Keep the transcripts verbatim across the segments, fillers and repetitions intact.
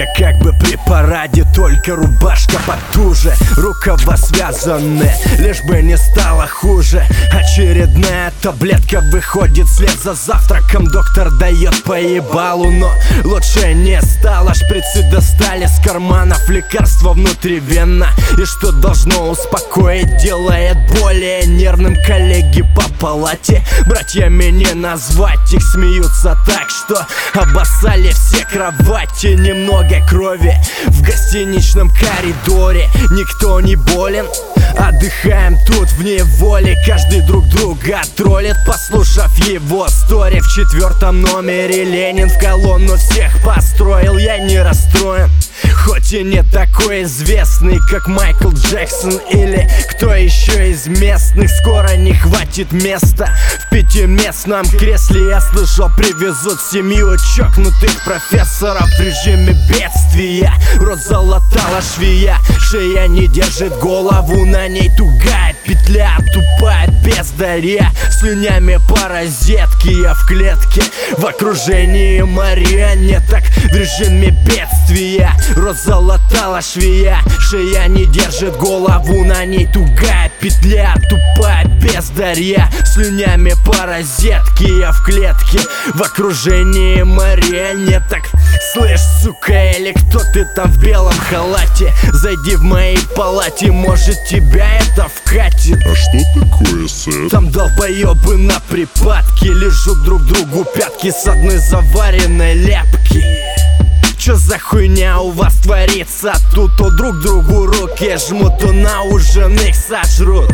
как бы при параде, только рубашка потуже, рукава связаны, лишь бы не стало хуже. Очередная таблетка выходит вслед за завтраком. Доктор дает по ебалу, но лучше не стало. Шприцы достали с карманов, лекарства внутривенно. И что должно успокоить, делает более нервным коллеги по палате. Братьями не назвать, их смеются так, что обоссали все кровати. Немного крови в гостиничном коридоре. Никто не болен, отдыхаем тут в неволе. Каждый друг друга троллит, послушав его стори. В четвертом номере Ленин в колонну всех построил. Я не расстроен, хоть и не такой известный, как Майкл Джексон или кто еще из местных. Скоро не хватит места в пятиместном кресле. Я слышал, привезут семью чокнутых профессоров в режиме бедствия. Рот залатала швея, шея не держит голову, на ней тугая петля, тупая бездарья. Слюнями по розетке я в клетке, в окружении марионеток в режиме бедствия. Рот залатала швея, шея не держит голову, на ней тугая петля, тупая бездарья. Слюнями по розетке я в клетке, в окружении марионеток. Слышь, сука, или кто ты там в белом халате, зайди в моей палате, может тебя это вкатит. А что такое, сэр? Там долбоебы на припадке лежут друг другу пятки с одной заваренной ляпки. Чё за хуйня у вас творится? Тут то друг другу руки жмут, то на ужин их сожрут.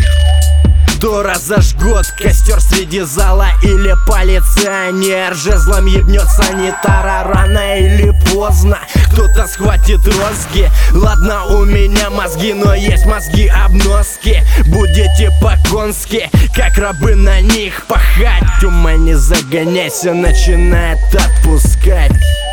То разожгут костер среди зала, или полиционер жезлом ебнет санитара. Рано или поздно кто-то схватит розги. Ладно, у меня мозги, но есть мозги обноски. Будете по-конски, как рабы на них пахать. Ума не загоняйся, начинает отпускать.